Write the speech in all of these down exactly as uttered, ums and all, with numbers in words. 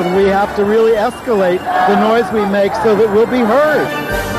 and we have to really escalate the noise we make so that we'll be heard.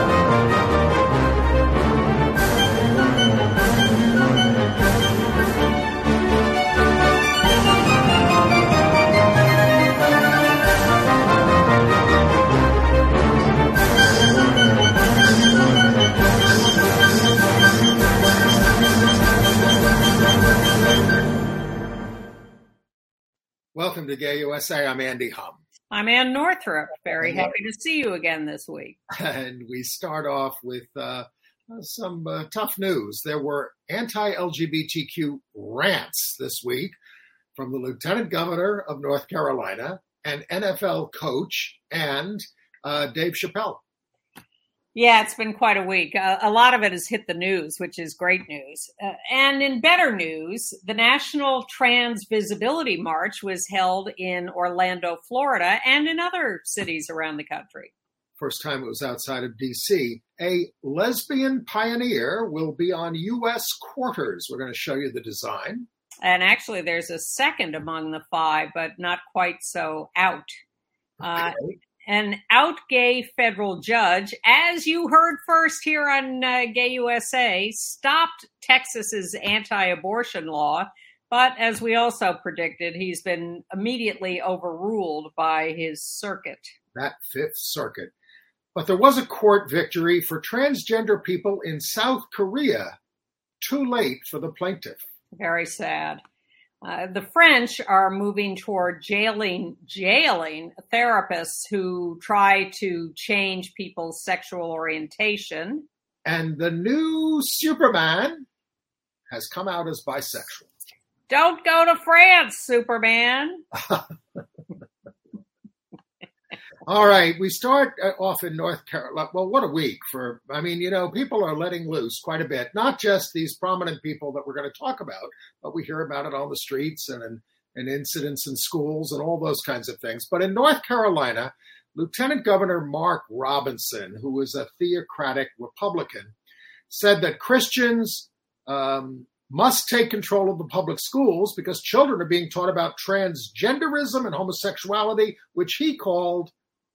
Welcome to Gay U S A. I'm Andy Hum. I'm Ann Northrup. Very Hello. Happy to see you again this week. And we start off with uh, some uh, tough news. There were anti-L G B T Q rants this week from the Lieutenant Governor of North Carolina, an N F L coach, and uh, Dave Chappelle. Yeah, it's been quite a week. Uh, a lot of it has hit the news, which is great news. Uh, and in better news, the National Trans Visibility March was held in Orlando, Florida, and in other cities around the country. First time it was outside of D C. A lesbian pioneer will be on U S quarters. We're going to show you the design. And actually, there's a second among the five, but not quite so out. Uh, okay. An out gay federal judge, as you heard first here on uh, Gay U S A, stopped Texas's anti-abortion law. But as we also predicted, he's been immediately overruled by his circuit. That Fifth Circuit. But there was a court victory for transgender people in South Korea. Too late for the plaintiff. Very sad. Uh, the French are moving toward jailing jailing therapists who try to change people's sexual orientation. And the new Superman has come out as bisexual. Don't go to France, Superman. All right, we start off in North Carolina. Well, what a week for, I mean, you know, people are letting loose quite a bit, not just these prominent people that we're going to talk about, but we hear about it on the streets and in, in incidents in schools and all those kinds of things. But in North Carolina, Lieutenant Governor Mark Robinson, who is a theocratic Republican, said that Christians um, must take control of the public schools because children are being taught about transgenderism and homosexuality, which he called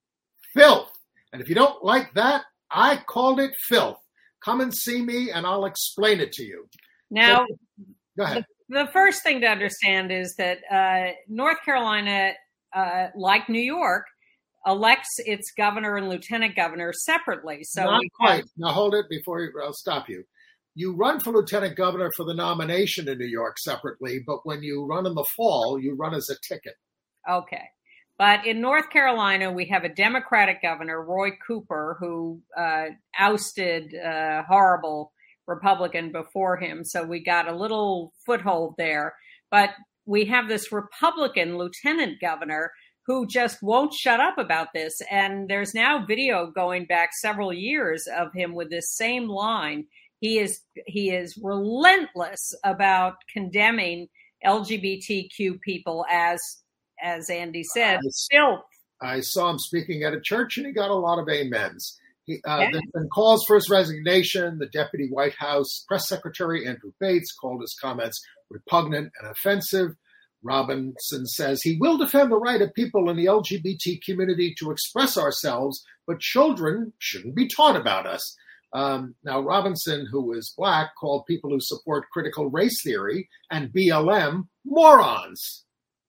filth. And if you don't like that, I called it filth. Come and see me and I'll explain it to you. Now, so, go ahead. The, the first thing to understand is that uh, North Carolina, uh, like New York, elects its governor and lieutenant governor separately. So Not quite. Have... Now hold it before you, I'll stop you. You run for lieutenant governor for the nomination in New York separately, but when you run in the fall, you run as a ticket. Okay. But in North Carolina, we have a Democratic governor, Roy Cooper, who uh, ousted a horrible Republican before him. So we got a little foothold there. But we have this Republican lieutenant governor who just won't shut up about this. And there's now video going back several years of him with this same line. He is he is relentless about condemning L G B T Q people as As Andy said, filth. I saw him speaking at a church, and he got a lot of amens. He, uh, yeah. There's been calls for his resignation. The Deputy White House Press Secretary, Andrew Bates, called his comments repugnant and offensive. Robinson says he will defend the right of people in the L G B T community to express ourselves, but children shouldn't be taught about us. Um, now, Robinson, who is black, called people who support critical race theory and B L M morons.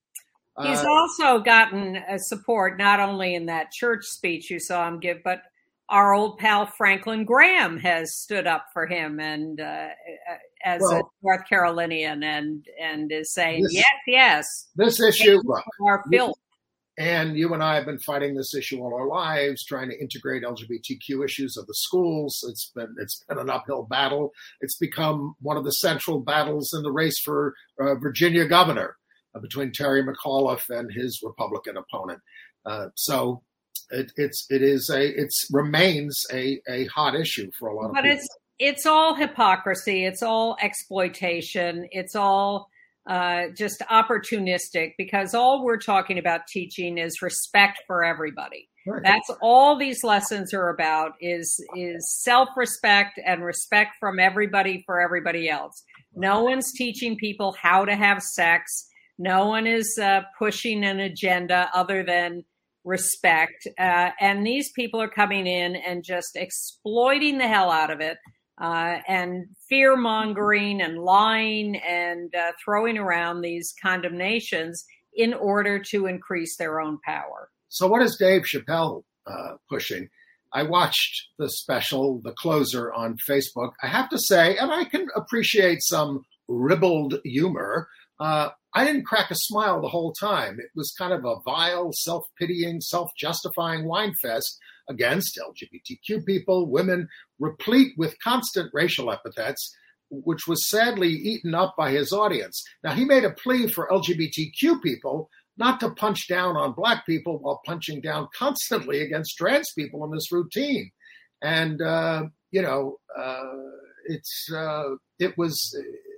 He's uh, also gotten uh, support not only in that church speech you saw him give, but our old pal Franklin Graham has stood up for him and uh, as well, a North Carolinian and and is saying, this, yes, yes. This issue, look, our filth. And you and I have been fighting this issue all our lives, trying to integrate L G B T Q issues of the schools. It's been it's been an uphill battle. It's become one of the central battles in the race for uh, Virginia governor uh, between Terry McAuliffe and his Republican opponent. Uh, so it, it's it is a it's remains a, a hot issue for a lot of but people. But it's it's all hypocrisy. It's all exploitation. It's all Uh, just opportunistic, because all we're talking about teaching is respect for everybody. Right. That's all these lessons are about, is is self-respect and respect from everybody for everybody else. No one's teaching people how to have sex. No one is uh, pushing an agenda other than respect. Uh, and these people are coming in and just exploiting the hell out of it, uh, and fear mongering and lying and uh, throwing around these condemnations in order to increase their own power. So what is Dave Chappelle uh, pushing? I watched the special, The Closer, on Facebook. I have to say, and I can appreciate some ribald humor, uh, I didn't crack a smile the whole time. It was kind of a vile, self-pitying, self-justifying wine fest against L G B T Q people, women, replete with constant racial epithets, which was sadly eaten up by his audience. Now, he made a plea for L G B T Q people not to punch down on Black people while punching down constantly against trans people in this routine. And, uh, you know, uh, it's uh, it was...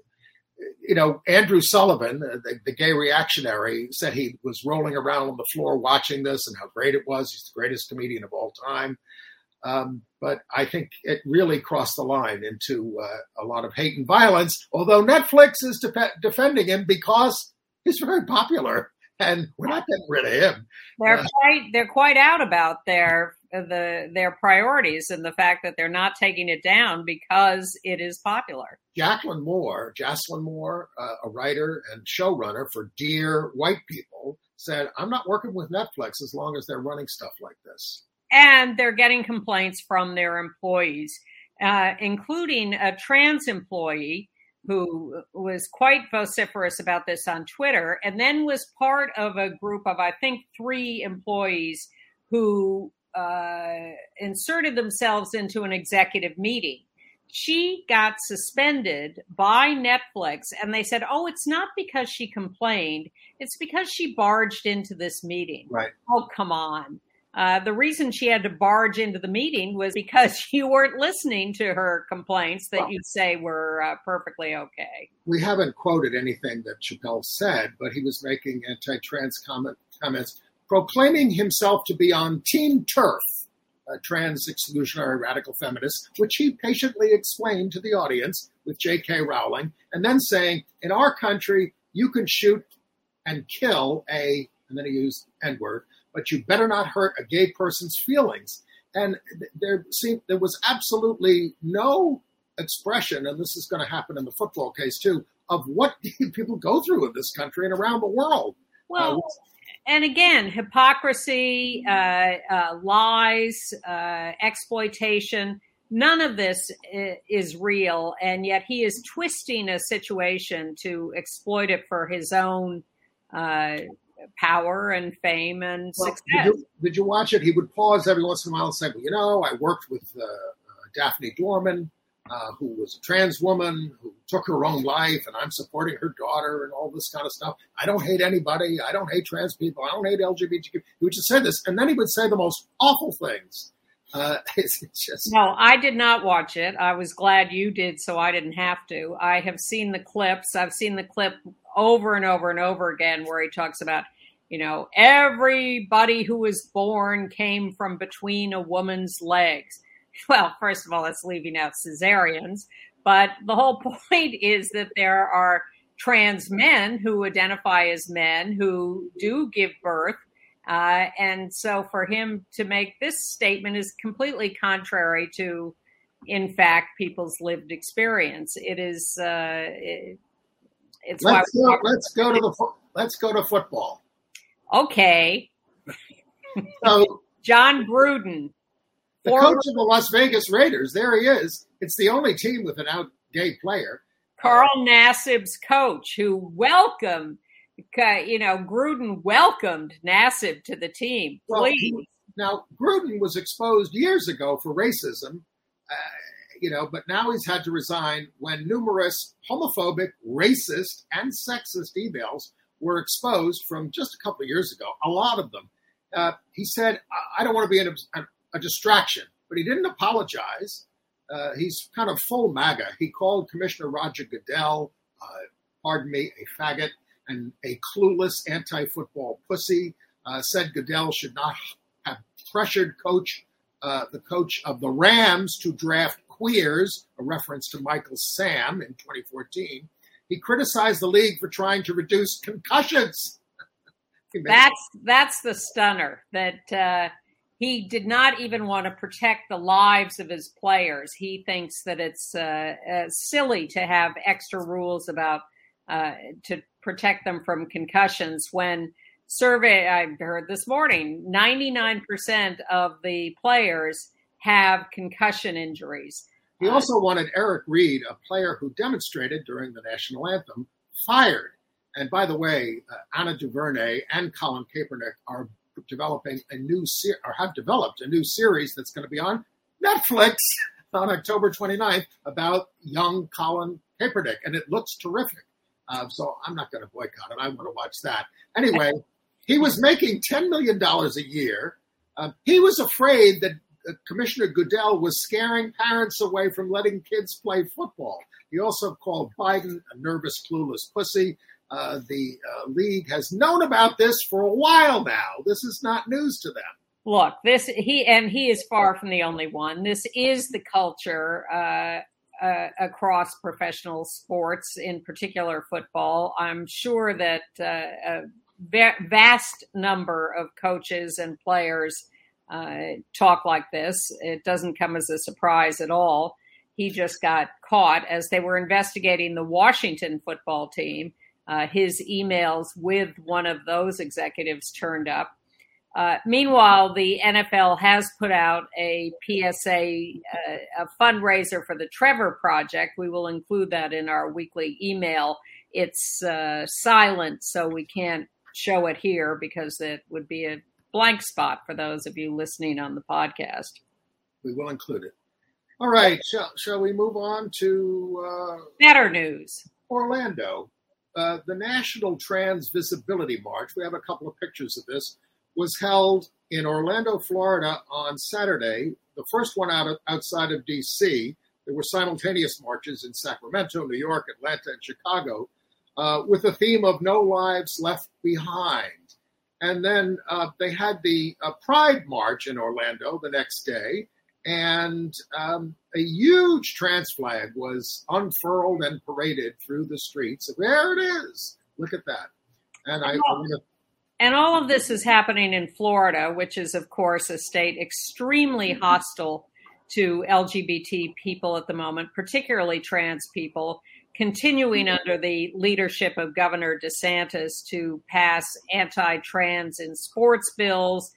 You know, Andrew Sullivan, the, the gay reactionary, said he was rolling around on the floor watching this and how great it was. He's the greatest comedian of all time. Um, but I think it really crossed the line into uh, a lot of hate and violence, although Netflix is de- defending him because he's very popular and we're not getting rid of him. They're uh, quite they're quite out about their the their priorities and the fact that they're not taking it down because it is popular. Jacqueline Moore, Jocelyn Moore, uh, a writer and showrunner for Dear White People, said, I'm not working with Netflix as long as they're running stuff like this. And they're getting complaints from their employees, uh, including a trans employee who was quite vociferous about this on Twitter, and then was part of a group of, I think, three employees who uh, inserted themselves into an executive meeting. She got suspended by Netflix, and they said, oh, it's not because she complained. It's because she barged into this meeting. Right. Oh, come on. Uh, the reason she had to barge into the meeting was because you weren't listening to her complaints that well, you'd say were uh, perfectly okay. We haven't quoted anything that Chappelle said, but he was making anti-trans comment, comments, proclaiming himself to be on Team TERF, a trans exclusionary radical feminist, which he patiently explained to the audience with J K Rowling, and then saying, in our country, you can shoot and kill a, and then he used N-word, but you better not hurt a gay person's feelings. And there seemed, there was absolutely no expression, and this is going to happen in the football case too, of what people go through in this country and around the world. Well, uh, and again, hypocrisy, uh, uh, lies, uh, exploitation, none of this is real, and yet he is twisting a situation to exploit it for his own uh power and fame and well, success. Did you, did you watch it? He would pause every once in a while and say, well, you know, I worked with uh, uh, Daphne Dorman, uh, who was a trans woman who took her own life, and I'm supporting her daughter and all this kind of stuff. I don't hate anybody. I don't hate trans people. I don't hate L G B T Q. He would just say this, and then he would say the most awful things. Uh, it's, it's just... No, I did not watch it. I was glad you did, so I didn't have to. I have seen the clips. I've seen the clip over and over and over again where he talks about, you know, everybody who was born came from between a woman's legs. Well, first of all, that's leaving out cesareans. But the whole point is that there are trans men who identify as men who do give birth. Uh, and so for him to make this statement is completely contrary to, in fact, people's lived experience. It is. Uh, it, it's let's why go, let's go to the let's go to football. Okay. So John Gruden, the coach of the Las Vegas Raiders, there he is. It's the only team with an out gay player. Carl Nassib's coach, who welcomed, you know, Gruden welcomed Nassib to the team. Please. Well, now, Gruden was exposed years ago for racism, uh, you know, but now he's had to resign when numerous homophobic, racist, and sexist emails were exposed from just a couple of years ago, a lot of them. Uh, he said, I don't want to be an, a, a distraction, but he didn't apologize. Uh, he's kind of full MAGA. He called Commissioner Roger Goodell, uh, pardon me, a faggot and a clueless anti-football pussy, uh, said Goodell should not have pressured coach, uh, the coach of the Rams to draft queers, a reference to Michael Sam in twenty fourteen. He criticized the league for trying to reduce concussions. That's that's the stunner, that uh, he did not even want to protect the lives of his players. He thinks that it's uh, uh, silly to have extra rules about uh, to protect them from concussions when survey I heard this morning, ninety-nine percent of the players have concussion injuries. He also wanted Eric Reed, a player who demonstrated during the national anthem, fired. And by the way, uh, Anna DuVernay and Colin Kaepernick are developing a new ser- or have developed a new series that's going to be on Netflix on October twenty-ninth about young Colin Kaepernick, and it looks terrific. Uh, so I'm not going to boycott it. I want to watch that. Anyway, he was making ten million dollars a year. Uh, he was afraid that uh, Commissioner Goodell was scaring parents away from letting kids play football. He also called Biden a nervous, clueless pussy. Uh, the uh, league has known about this for a while now. This is not news to them. Look, this he and he is far from the only one. This is the culture uh, uh, across professional sports, in particular football. I'm sure that uh, a va- vast number of coaches and players uh, talk like this. It doesn't come as a surprise at all. He just got caught as they were investigating the Washington football team. Uh, his emails with one of those executives turned up. Uh, meanwhile, the N F L has put out a P S A, uh, a fundraiser for the Trevor Project. We will include that in our weekly email. It's uh, silent, so we can't show it here because it would be a blank spot for those of you listening on the podcast. We will include it. All right. Shall, shall we move on to uh, better news? Orlando. Uh, the National Trans Visibility March, we have a couple of pictures of this, was held in Orlando, Florida on Saturday, the first one out of, outside of D C. There were simultaneous marches in Sacramento, New York, Atlanta, and Chicago, uh, with the theme of No Lives Left Behind. And then uh, they had the uh, Pride March in Orlando the next day, and um, a huge trans flag was unfurled and paraded through the streets. There it is. Look at that. And I, oh. I And all of this is happening in Florida, which is, of course, a state extremely hostile to L G B T people at the moment, particularly trans people, continuing under the leadership of Governor DeSantis to pass anti-trans in sports bills,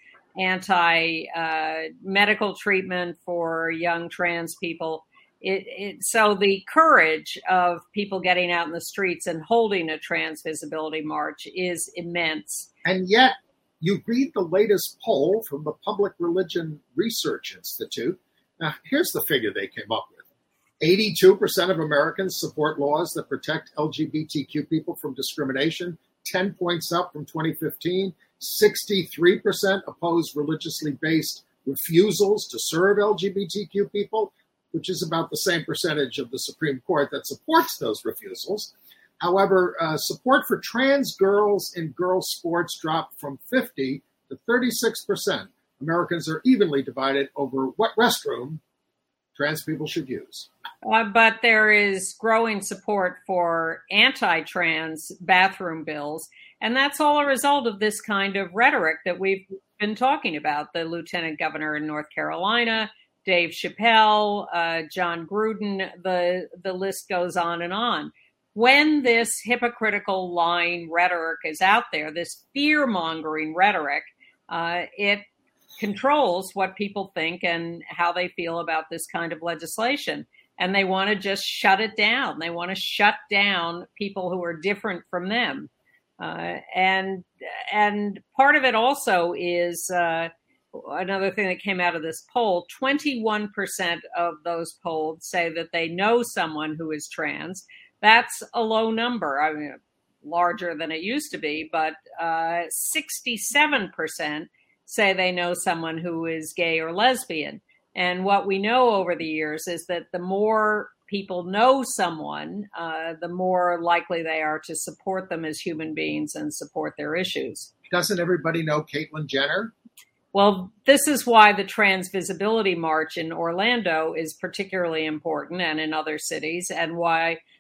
anti-medical uh, treatment for young trans people. It, it, so the courage of people getting out in the streets and holding a trans visibility march is immense. And yet, you read the latest poll from the Public Religion Research Institute. Now, here's the figure they came up with. eighty-two percent of Americans support laws that protect L G B T Q people from discrimination, ten points up from twenty fifteen. sixty-three percent oppose religiously based refusals to serve L G B T Q people, which is about the same percentage of the Supreme Court that supports those refusals. However, uh, support for trans girls in girls' sports dropped from fifty to thirty-six percent. Americans are evenly divided over what restroom trans people should use. Uh, but there is growing support for anti-trans bathroom bills. And that's all a result of this kind of rhetoric that we've been talking about. The lieutenant governor in North Carolina, Dave Chappelle, uh, John Gruden, the, the list goes on and on. When this hypocritical lying rhetoric is out there, this fear-mongering rhetoric, uh, it controls what people think and how they feel about this kind of legislation. And they want to just shut it down. They want to shut down people who are different from them. Uh, and and part of it also is uh, another thing that came out of this poll. twenty-one percent of those polled say that they know someone who is trans. That's a low number. I mean, larger than it used to be, but uh, sixty-seven percent say they know someone who is gay or lesbian. And what we know over the years is that the more people know someone, uh, the more likely they are to support them as human beings and support their issues. Doesn't everybody know Caitlyn Jenner? Well, this is why the Trans Visibility March in Orlando is particularly important, and in other cities, and why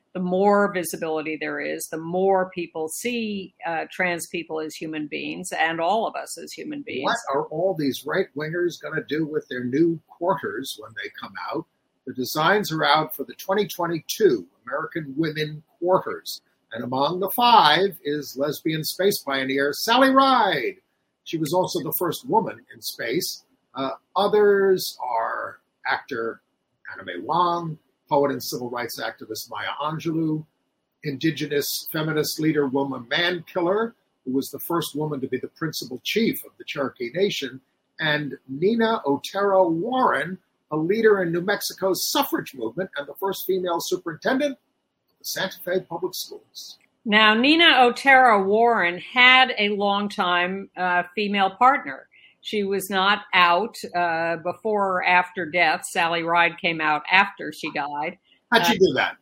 the more visibility there is, the more people see uh, trans people as human beings and all of us as human beings. What are all these right-wingers going to do with their new quarters when they come out? The designs are out for the twenty twenty-two American Women Quarters. And among the five is lesbian space pioneer Sally Ride. She was also the first woman in space. Uh, others are actor Anna May Wong, poet and civil rights activist Maya Angelou, indigenous feminist leader Wilma Mankiller, who was the first woman to be the principal chief of the Cherokee Nation, and Nina Otero Warren, a leader in New Mexico's suffrage movement and the first female superintendent of the Santa Fe Public Schools. Now, Nina Otero Warren had a longtime uh, female partner. She was not out uh, before or after death. Sally Ride came out after she died. How'd she uh, do that?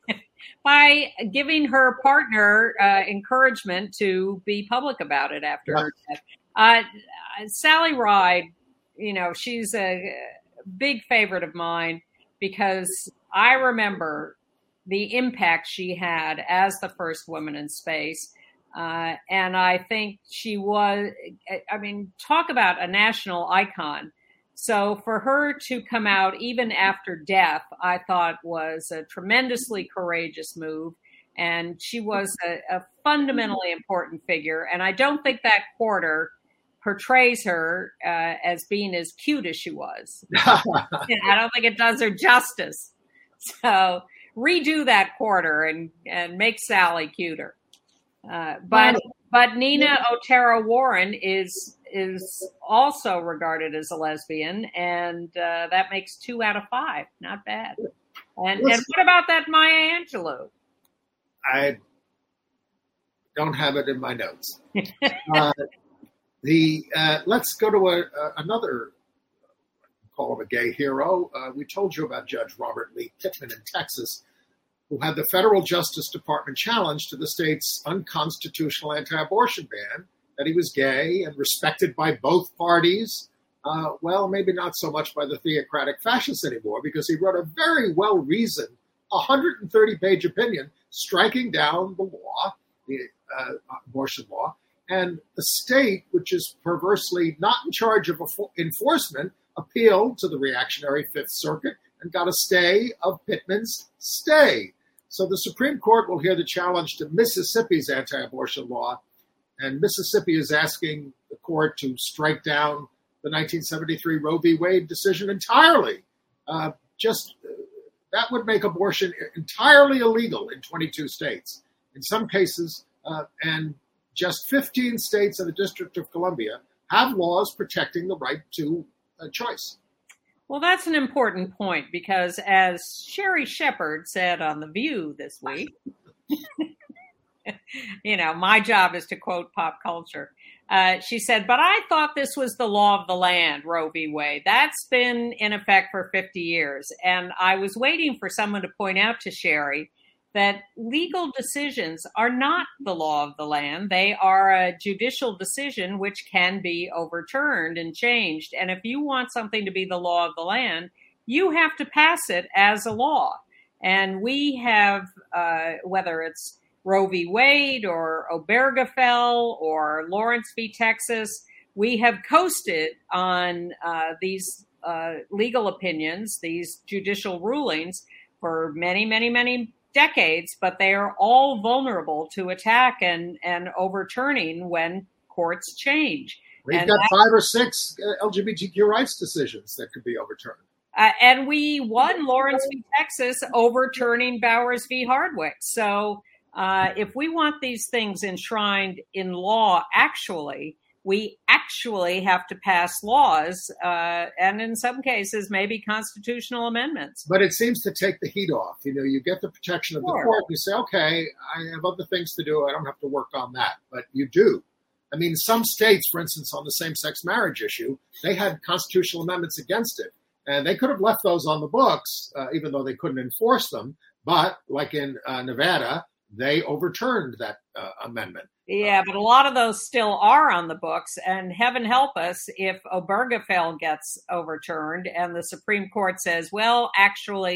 By giving her partner uh, encouragement to be public about it after Yeah. her death. Uh, Sally Ride, you know, she's a big favorite of mine because I remember the impact she had as the first woman in space. Uh, and I think she was, I mean, talk about a national icon. So for her to come out even after death, I thought was a tremendously courageous move. And she was a, a fundamentally important figure. And I don't think that quarter portrays her uh, as being as cute as she was. I don't think it does her justice. So redo that quarter and, and make Sally cuter. Uh, but but Nina Otero Warren is is also regarded as a lesbian, and uh, that makes two out of five. Not bad. And and what about that Maya Angelou? I don't have it in my notes. uh, the uh, let's go to a, a, another call of a gay hero. Uh, we told you about Judge Robert Lee Pittman in Texas, who had the federal Justice Department challenge to the state's unconstitutional anti-abortion ban, that he was gay and respected by both parties. Uh, well, maybe not so much by the theocratic fascists anymore, because he wrote a very well-reasoned one hundred thirty page opinion striking down the law, the uh, abortion law, and the state, which is perversely not in charge of enforcement, appealed to the reactionary Fifth Circuit and got a stay of Pittman's stay. So the Supreme Court will hear the challenge to Mississippi's anti-abortion law, and Mississippi is asking the court to strike down the nineteen seventy-three Roe v. Wade decision entirely. Uh, just uh, that would make abortion entirely illegal in twenty-two states. In some cases, uh, and just fifteen states and the District of Columbia have laws protecting the right to uh, choice. Well, that's an important point because, as Sherry Shepard said on The View this week, you know, my job is to quote pop culture. Uh, she said, but I thought this was the law of the land, Roe v. Wade. That's been in effect for fifty years. And I was waiting for someone to point out to Sherry that legal decisions are not the law of the land. They are a judicial decision which can be overturned and changed. And if you want something to be the law of the land, you have to pass it as a law. And we have, uh, whether it's Roe v. Wade or Obergefell or Lawrence v. Texas, we have coasted on uh, these uh, legal opinions, these judicial rulings for many, many, many decades, but they are all vulnerable to attack and, and overturning when courts change. We've and got that, five or six uh, L G B T Q rights decisions that could be overturned. Uh, and we won Lawrence v. Texas overturning Bowers v. Hardwick. So uh, if we want these things enshrined in law, actually, we actually have to pass laws, uh, and in some cases, maybe constitutional amendments. But it seems to take the heat off. You know, you get the protection of Sure. the court. You say, okay, I have other things to do. I don't have to work on that. But you do. I mean, some states, for instance, on the same-sex marriage issue, they had constitutional amendments against it. And they could have left those on the books, uh, even though they couldn't enforce them. But like in uh, Nevada, they overturned that uh, amendment. Yeah, but a lot of those still are on the books, and heaven help us if Obergefell gets overturned and the Supreme Court says, well, actually,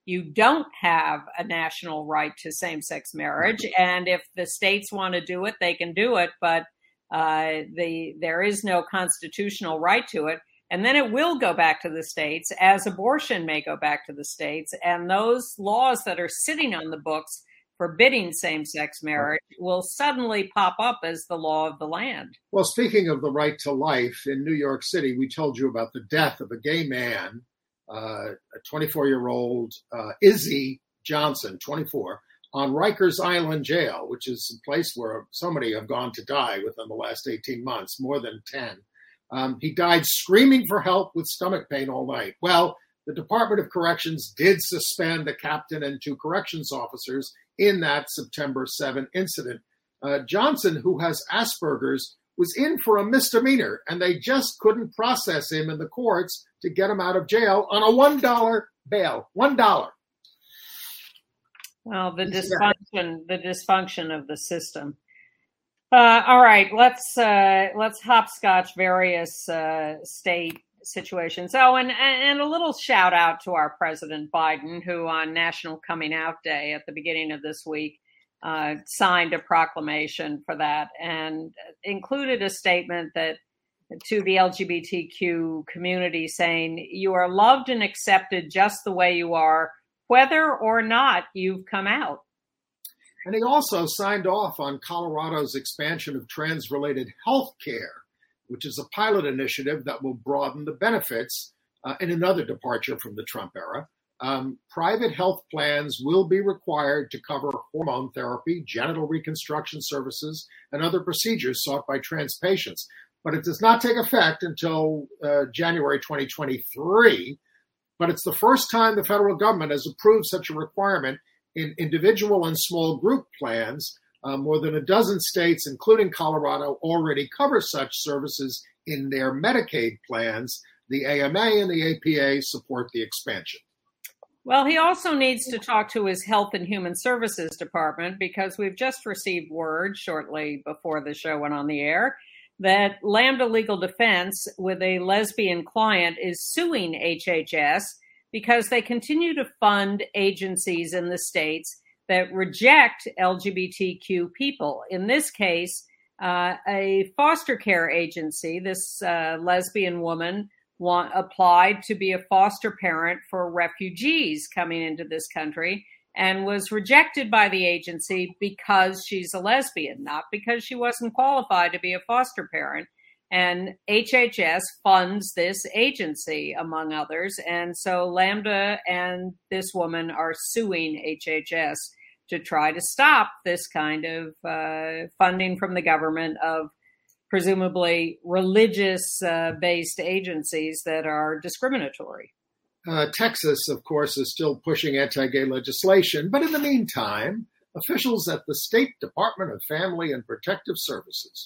you don't have a national right to same-sex marriage. And if the states want to do it, they can do it, but uh, the there is no constitutional right to it. And then it will go back to the states, as abortion may go back to the states. And those laws that are sitting on the books forbidding same-sex marriage will suddenly pop up as the law of the land. Well, speaking of the right to life, in New York City, we told you about the death of a gay man, uh, a twenty-four-year-old uh, Izzy Johnson, twenty-four, on Rikers Island Jail, which is a place where so many have gone to die within the last eighteen months, more than ten. Um, he died screaming for help with stomach pain all night. Well, the Department of Corrections did suspend the captain and two corrections officers in that September seventh incident. Uh, Johnson, who has Asperger's, was in for a misdemeanor, and they just couldn't process him in the courts to get him out of jail on a one dollar bail. One dollar. Well, the dysfunction, the dysfunction of the system. Uh, all right, let's uh, let's hopscotch various uh, state situations. Oh, and and a little shout out to our President Biden, who on National Coming Out Day at the beginning of this week uh, signed a proclamation for that and included a statement that to the L G B T Q community saying, "You are loved and accepted just the way you are, whether or not you've come out." And he also signed off on Colorado's expansion of trans-related health care, which is a pilot initiative that will broaden the benefits uh, in another departure from the Trump era. Um, private health plans will be required to cover hormone therapy, genital reconstruction services, and other procedures sought by trans patients. But it does not take effect until uh, January twenty twenty-three. But it's the first time the federal government has approved such a requirement in individual and small group plans. Uh, more than a dozen states, including Colorado, already cover such services in their Medicaid plans. The A M A and the A P A support the expansion. Well, he also needs to talk to his Health and Human Services Department, because we've just received word shortly before the show went on the air that Lambda Legal Defense, with a lesbian client, is suing H H S because they continue to fund agencies in the states that reject L G B T Q people. In this case, uh, a foster care agency, this uh, lesbian woman want, applied to be a foster parent for refugees coming into this country and was rejected by the agency because she's a lesbian, not because she wasn't qualified to be a foster parent. And H H S funds this agency, among others. And so Lambda and this woman are suing H H S to try to stop this kind of uh, funding from the government of presumably religious-based uh, agencies that are discriminatory. Uh, Texas, of course, is still pushing anti-gay legislation. But in the meantime, officials at the State Department of Family and Protective Services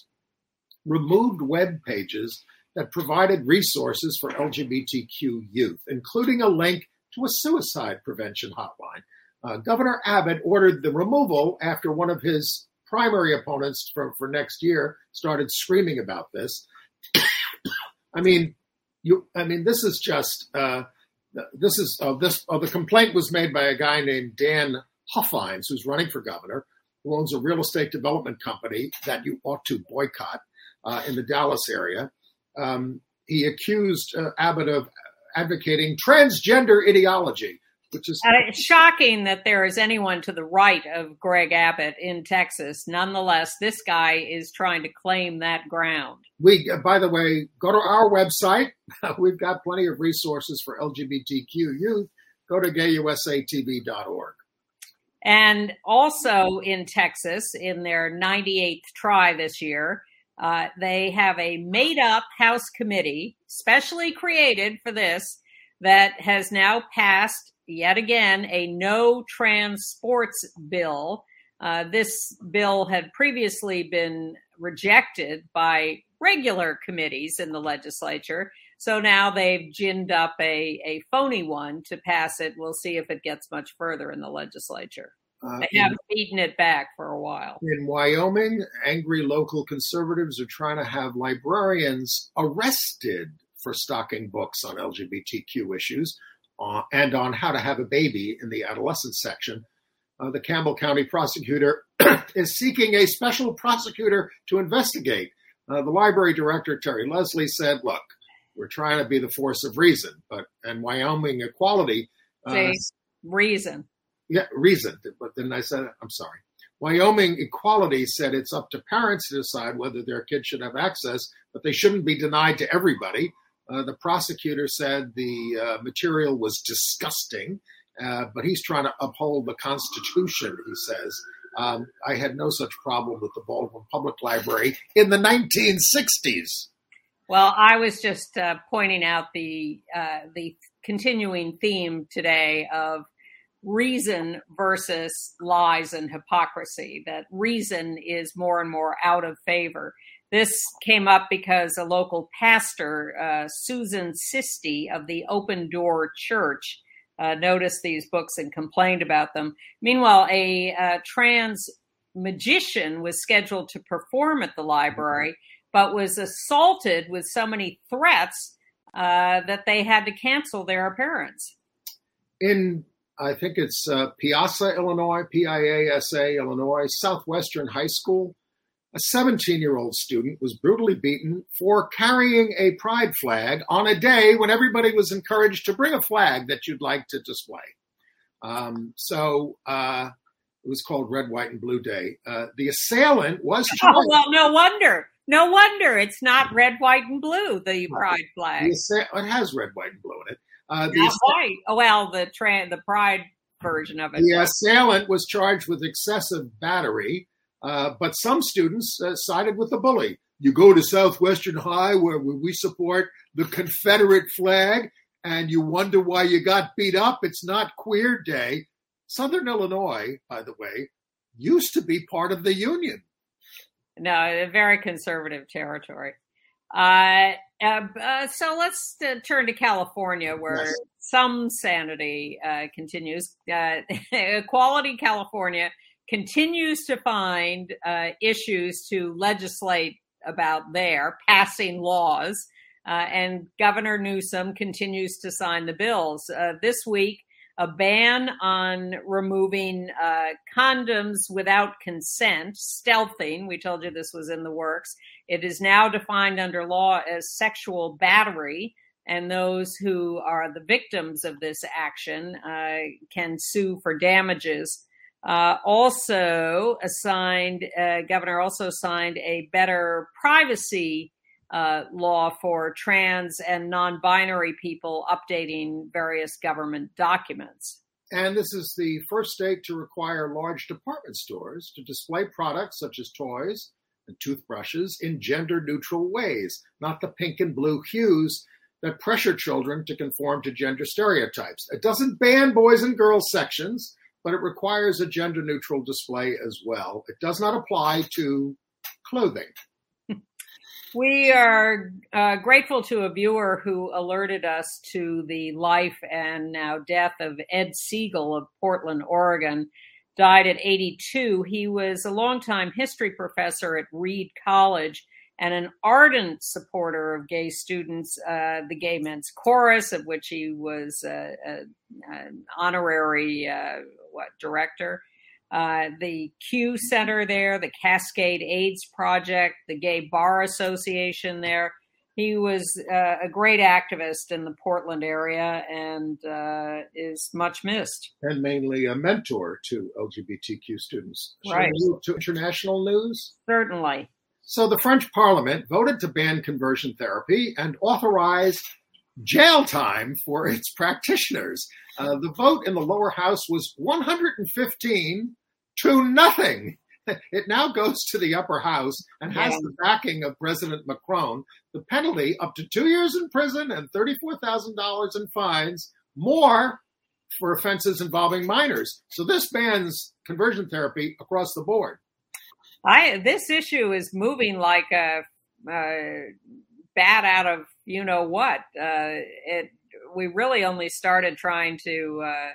removed web pages that provided resources for L G B T Q youth, including a link to a suicide prevention hotline. Uh, Governor Abbott ordered the removal after one of his primary opponents for, for next year started screaming about this. I mean, you. I mean, this is just uh, this is uh, this. Uh, the complaint was made by a guy named Dan Huffines, who's running for governor, who owns a real estate development company that you ought to boycott. Uh, in the Dallas area. Um, he accused uh, Abbott of advocating transgender ideology, which is... Uh, it's shocking that there is anyone to the right of Greg Abbott in Texas. Nonetheless, this guy is trying to claim that ground. We, uh, by the way, go to our website. We've got plenty of resources for L G B T Q youth. Go to gay U S A T V dot org. And also in Texas, in their ninety-eighth try this year, Uh, they have a made-up House committee, specially created for this, that has now passed, yet again, a no trans sports bill. Uh, this bill had previously been rejected by regular committees in the legislature. So now they've ginned up a, a phony one to pass it. We'll see if it gets much further in the legislature. Uh, they have beaten it back for a while. In Wyoming, angry local conservatives are trying to have librarians arrested for stocking books on L G B T Q issues. uh, and on how to have a baby in the adolescent section. Uh, the Campbell County prosecutor is seeking a special prosecutor to investigate. Uh, the library director, Terry Leslie, said, look, we're trying to be the force of reason, but and Wyoming Equality. Uh, Say reason. Yeah, reason. But then I said, I'm sorry. Wyoming Equality said it's up to parents to decide whether their kids should have access, but they shouldn't be denied to everybody. Uh, the prosecutor said the uh, material was disgusting, uh, but he's trying to uphold the Constitution, he says. Um, I had no such problem with the Baldwin Public Library in the nineteen sixties. Well, I was just uh, pointing out the uh, the continuing theme today of reason versus lies and hypocrisy, that reason is more and more out of favor. This came up because a local pastor, uh, Susan Sisti of the Open Door Church, uh, noticed these books and complained about them. Meanwhile, a uh, trans magician was scheduled to perform at the library, but was assaulted with so many threats uh, that they had to cancel their appearance. In I think it's uh, Piasa, Illinois, P I A S A, Illinois, Southwestern High School. A seventeen-year-old student was brutally beaten for carrying a pride flag on a day when everybody was encouraged to bring a flag that you'd like to display. Um, so uh, it was called Red, White, and Blue Day. Uh, the assailant was charged. Oh, well, no wonder. No wonder it's not red, white, and blue, the pride flag. The assa- it has red, white, and blue in it. Uh, the Not assa- white. Oh, well, the tra- the pride version of it. The assailant was charged with excessive battery, uh, but some students uh, sided with the bully. You go to Southwestern High, where we support the Confederate flag, and you wonder why you got beat up. It's not Queer Day. Southern Illinois, by the way, used to be part of the Union. No, a very conservative territory. Uh, uh, uh, so let's uh, turn to California, where Yes. some sanity uh, continues. Uh, Equality California continues to find uh, issues to legislate about there, passing laws, uh, and Governor Newsom continues to sign the bills. Uh, this week, a ban on removing uh, condoms without consent, stealthing. We told you this was in the works. It is now defined under law as sexual battery, and those who are the victims of this action uh, can sue for damages. Uh, also assigned, uh, Governor also signed a better privacy Uh, law for trans and non-binary people updating various government documents. And this is the first state to require large department stores to display products such as toys and toothbrushes in gender-neutral ways, not the pink and blue hues that pressure children to conform to gender stereotypes. It doesn't ban boys and girls sections, but it requires a gender-neutral display as well. It does not apply to clothing. We are uh, grateful to a viewer who alerted us to the life and now death of Ed Siegel of Portland, Oregon. Died at eighty-two. He was a longtime history professor at Reed College and an ardent supporter of gay students, uh, the Gay Men's Chorus, of which he was uh, uh, an honorary uh, what director. Uh, the Q Center there, the Cascade AIDS Project, the Gay Bar Association there. He was uh, a great activist in the Portland area and uh, is much missed. And mainly a mentor to L G B T Q students. Shall Right. we move to international news? Certainly. So the French Parliament voted to ban conversion therapy and authorize jail time for its practitioners. Uh, the vote in the lower house was one hundred fifteen to nothing. It now goes to the upper house and has Yeah. the backing of President Macron. The penalty, up to two years in prison and thirty-four thousand dollars in fines, more for offenses involving minors. So this bans conversion therapy across the board. I this issue is moving like a, a bat out of you know what. Uh, it we really only started trying to uh,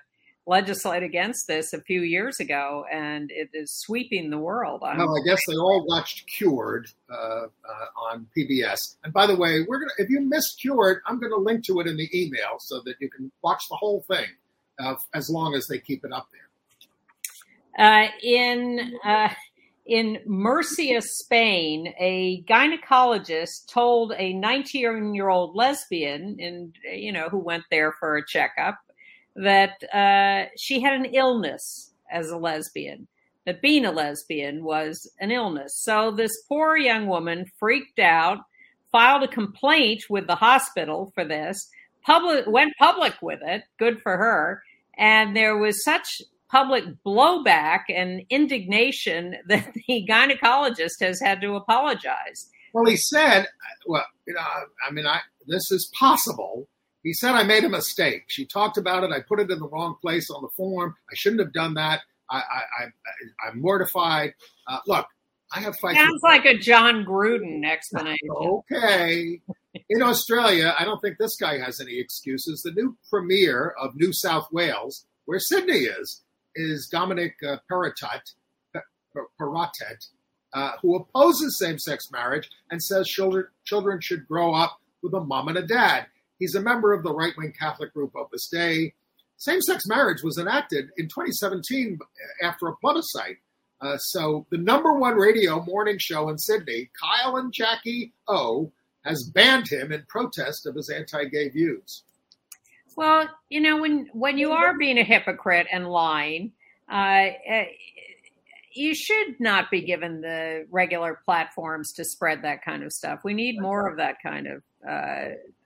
legislate against this a few years ago, and it is sweeping the world. I'm well, I guess they all watched Cured uh, uh, on P B S. And by the way, we're gonna if you missed Cured, I'm going to link to it in the email so that you can watch the whole thing uh, as long as they keep it up there. Uh, in uh, in Murcia, Spain, a gynecologist told a nineteen-year-old lesbian, and you know, who went there for a checkup, that uh, she had an illness as a lesbian, that being a lesbian was an illness. So this poor young woman freaked out, filed a complaint with the hospital for this, public went public with it, good for her, and there was such public blowback and indignation that the gynecologist has had to apologize. Well, he said, well, you know, I mean, I this is possible. He said, I made a mistake. She talked about it. I put it in the wrong place on the form. I shouldn't have done that. I, I, I, I'm mortified. Uh, look, I have fights. Sounds like a John Gruden explanation. Okay. In Australia, I don't think this guy has any excuses. The new premier of New South Wales, where Sydney is, is Dominic uh, Perrottet, Perrottet uh, who opposes same-sex marriage and says children, children should grow up with a mom and a dad. He's a member of the right-wing Catholic group Opus Dei. Same-sex marriage was enacted in twenty seventeen after a plebiscite. Uh, so the number one radio morning show in Sydney, Kyle and Jackie O, has banned him in protest of his anti-gay views. Well, you know, when, when you are being a hypocrite and lying, uh, you should not be given the regular platforms to spread that kind of stuff. We need more of that kind of uh,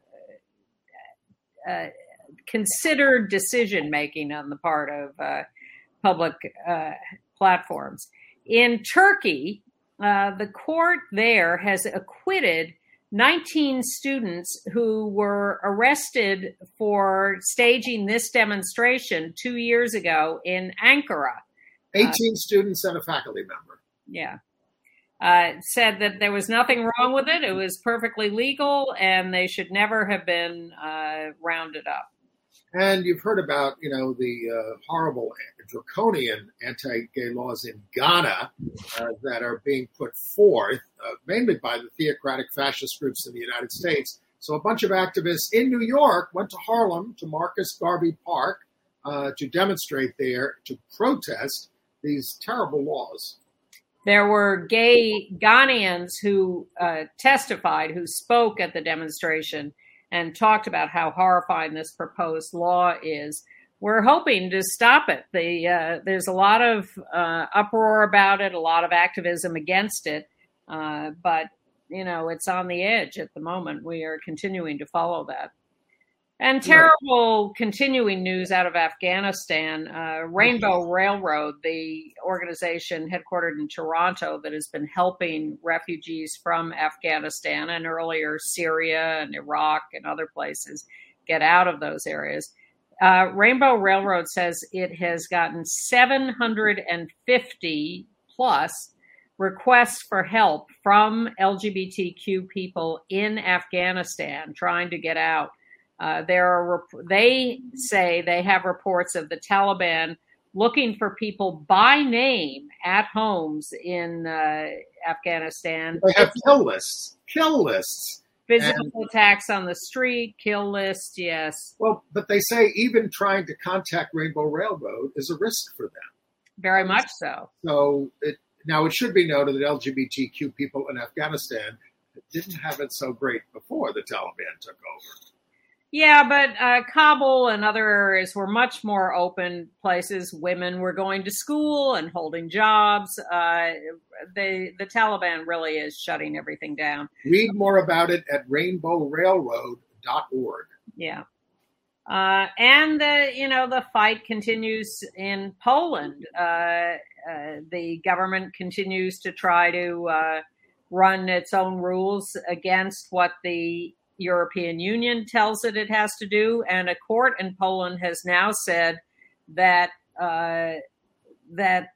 uh, considered decision-making on the part of uh, public uh, platforms. In Turkey, uh, the court there has acquitted nineteen students who were arrested for staging this demonstration two years ago in Ankara. eighteen uh, students and a faculty member. Yeah. Uh, said that there was nothing wrong with it. It was perfectly legal, and they should never have been uh, rounded up. And you've heard about, you know, the uh, horrible draconian anti-gay laws in Ghana uh, that are being put forth, uh, mainly by the theocratic fascist groups in the United States. So a bunch of activists in New York went to Harlem, to Marcus Garvey Park, uh, to demonstrate there, to protest these terrible laws. There were gay Ghanaians who uh, testified, who spoke at the demonstration and talked about how horrifying this proposed law is. We're hoping to stop it. The, uh, there's a lot of uh, uproar about it, a lot of activism against it, uh, but, you know, it's on the edge at the moment. We are continuing to follow that. And terrible continuing news out of Afghanistan. Uh, Rainbow Railroad, the organization headquartered in Toronto that has been helping refugees from Afghanistan and earlier Syria and Iraq and other places get out of those areas. Uh, Rainbow Railroad says it has gotten seven hundred fifty plus requests for help from L G B T Q people in Afghanistan trying to get out. Uh, there are, they say they have reports of the Taliban looking for people by name at homes in uh, Afghanistan. They have kill lists, kill lists. Physical and, attacks on the street, kill lists, yes. Well, but they say even trying to contact Rainbow Railroad is a risk for them. Very much so. So it, now it should be noted that L G B T Q people in Afghanistan didn't have it so great before the Taliban took over. Yeah, but uh, Kabul and other areas were much more open places. Women were going to school and holding jobs. Uh, they, the Taliban really is shutting everything down. Read more about it at rainbow railroad dot org. Yeah. Uh, and, the, you know, the fight continues in Poland. Uh, uh, the government continues to try to uh, run its own rules against what the European Union tells it it has to do, and a court in Poland has now said that uh, that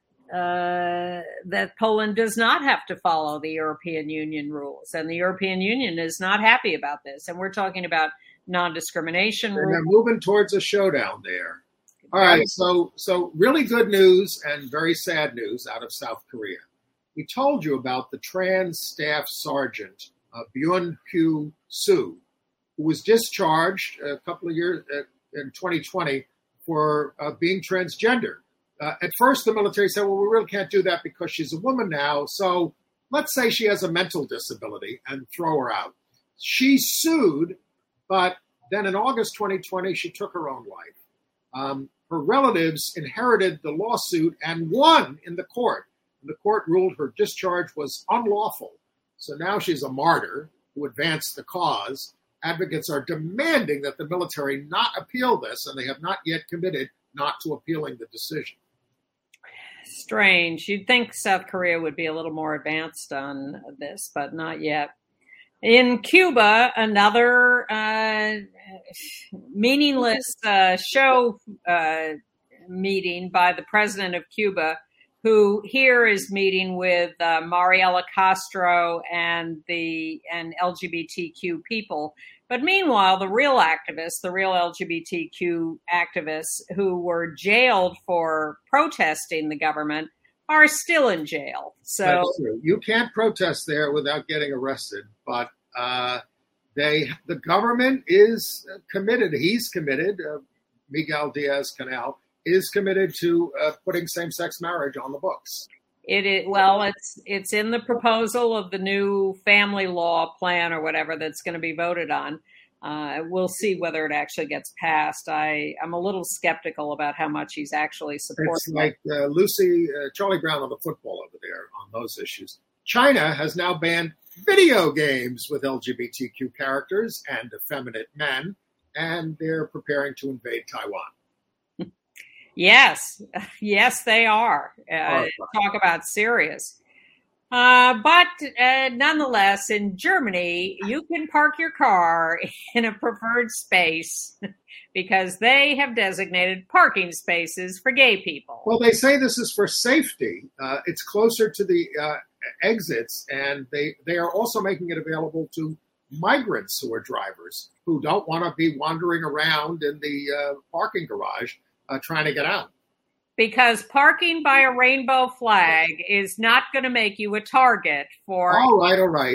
uh, that Poland does not have to follow the European Union rules, and the European Union is not happy about this. And we're talking about non-discrimination and rules. they're moving towards a showdown there. All right, so so really good news and very sad news out of South Korea. We told you about the trans staff sergeant, uh, Byun-Hyu Soo, who was discharged a couple of years uh, in twenty twenty for uh, being transgender. Uh, at first, the military said, well, we really can't do that because she's a woman now, so let's say she has a mental disability and throw her out. She sued, but then in August twenty twenty, she took her own life. Um, her relatives inherited the lawsuit and won in the court. The court ruled her discharge was unlawful. So now she's a martyr who advanced the cause. Advocates are demanding that the military not appeal this, and they have not yet committed not to appealing the decision. Strange. You'd think South Korea would be a little more advanced on this, but not yet. In Cuba, another uh, meaningless uh, show uh, meeting by the president of Cuba, who here is meeting with uh, Mariela Castro and the and L G B T Q people. But meanwhile, the real activists, the real L G B T Q activists who were jailed for protesting the government are still in jail. So that's true. You can't protest there without getting arrested, but uh, they the government is committed. He's committed. Uh, Miguel Diaz-Canel is committed to uh, putting same-sex marriage on the books. It is, well, it's it's in the proposal of the new family law plan or whatever that's going to be voted on. Uh, we'll see whether it actually gets passed. I, I'm a little skeptical about how much he's actually supporting. It's like uh, Lucy, uh, Charlie Brown on the football over there on those issues. China has now banned video games with L G B T Q characters and effeminate men, and they're preparing to invade Taiwan. Yes, yes, they are. Uh, talk about serious. Uh, but uh, nonetheless, in Germany, you can park your car in a preferred space because they have designated parking spaces for gay people. Well, they say this is for safety. Uh, it's closer to the uh, exits, and they, they are also making it available to migrants who are drivers who don't want to be wandering around in the uh, parking garage uh, trying to get out. Because parking by a rainbow flag is not going to make you a target for... All right, all right.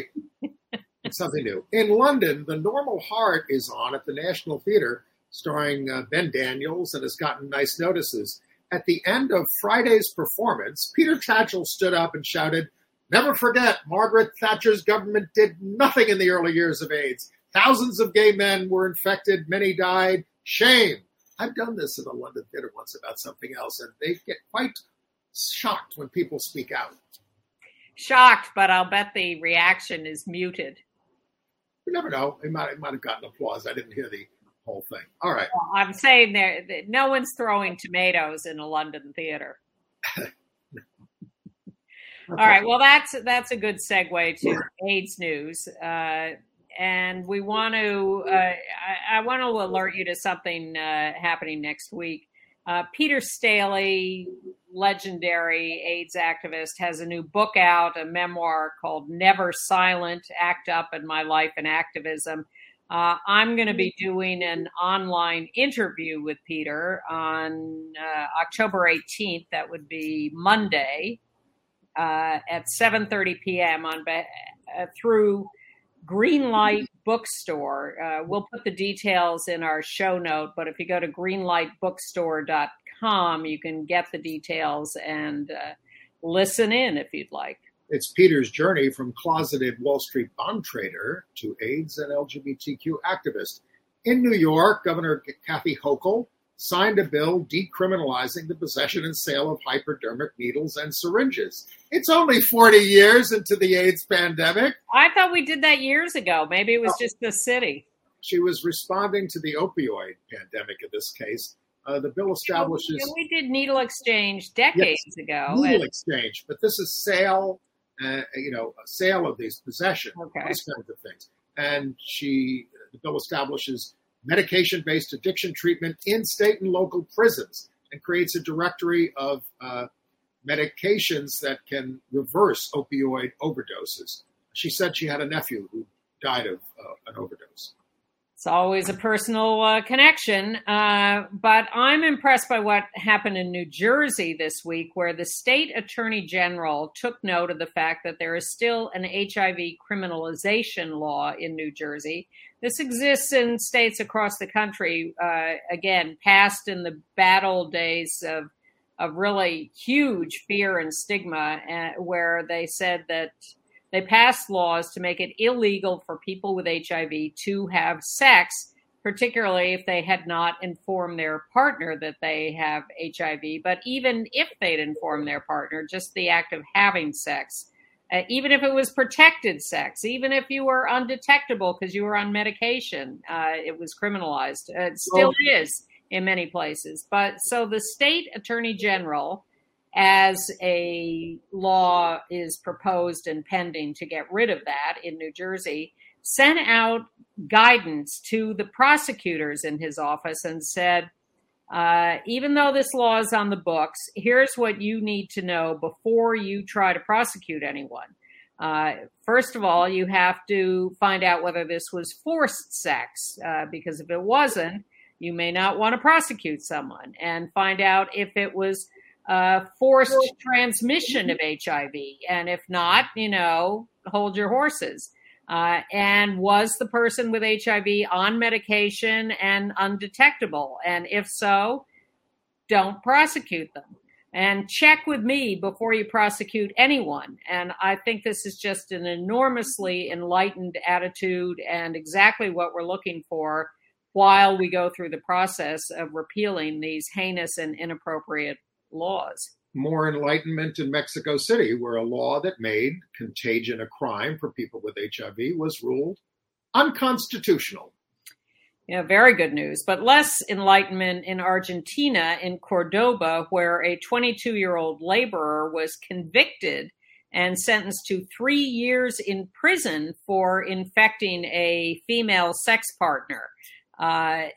It's something new. In London, The Normal Heart is on at the National Theatre, starring uh, Ben Daniels, and has gotten nice notices. At the end of Friday's performance, Peter Tatchell stood up and shouted, "Never forget, Margaret Thatcher's government did nothing in the early years of AIDS. Thousands of gay men were infected, many died. Shame." I've done this in a London theater once about something else, and they get quite shocked when people speak out. Shocked, but I'll bet the reaction is muted. You never know. It might, it might have gotten applause. I didn't hear the whole thing. All right. Well, I'm saying there, that no one's throwing tomatoes in a London theater. Okay. All right. Well, that's that's a good segue to AIDS news. Uh, And we want to, uh, I, I want to alert you to something uh, happening next week. Uh, Peter Staley, legendary AIDS activist, has a new book out, a memoir called Never Silent, Act Up in My Life in Activism. Uh, I'm going to be doing an online interview with Peter on uh, October eighteenth. That would be Monday uh, at seven thirty p.m. on uh, through Greenlight Bookstore. Uh, we'll put the details in our show note, but if you go to greenlight bookstore dot com, you can get the details and uh, listen in if you'd like. It's Peter's journey from closeted Wall Street bond trader to AIDS and L G B T Q activist. In New York, Governor Kathy Hochul signed a bill decriminalizing the possession and sale of hypodermic needles and syringes. It's only forty years into the AIDS pandemic. I thought we did that years ago. Maybe it was oh. just the city. She was responding to the opioid pandemic in this case. Uh, the bill establishes... Yeah, we did needle exchange decades yes, ago. Needle and... exchange, but this is sale, uh, you know, sale of these possession, okay. those kinds of things. And she, the bill establishes medication-based addiction treatment in state and local prisons and creates a directory of uh, medications that can reverse opioid overdoses. She said she had a nephew who died of uh, an overdose. It's always a personal uh, connection. Uh, but I'm impressed by what happened in New Jersey this week, where the state attorney general took note of the fact that there is still an H I V criminalization law in New Jersey. This exists in states across the country, uh, again, passed in the bad old days of, of really huge fear and stigma, uh, where they said that they passed laws to make it illegal for people with H I V to have sex, particularly if they had not informed their partner that they have H I V. But even if they'd informed their partner, just the act of having sex, uh, even if it was protected sex, even if you were undetectable because you were on medication, uh, it was criminalized. Uh, it still well, is in many places. But so the state attorney general, as a law is proposed and pending to get rid of that in New Jersey, sent out guidance to the prosecutors in his office and said, uh, even though this law is on the books, here's what you need to know before you try to prosecute anyone. Uh, first of all, you have to find out whether this was forced sex, uh, because if it wasn't, you may not want to prosecute someone, and find out if it was Uh, forced transmission of H I V. And if not, you know, hold your horses. Uh, and was the person with H I V on medication and undetectable? And if so, don't prosecute them. And check with me before you prosecute anyone. And I think this is just an enormously enlightened attitude and exactly what we're looking for while we go through the process of repealing these heinous and inappropriate laws. More enlightenment in Mexico City, where a law that made contagion a crime for people with H I V was ruled unconstitutional. Yeah, very good news. But less enlightenment in Argentina, in Cordoba, where a twenty-two-year-old laborer was convicted and sentenced to three years in prison for infecting a female sex partner. Uh,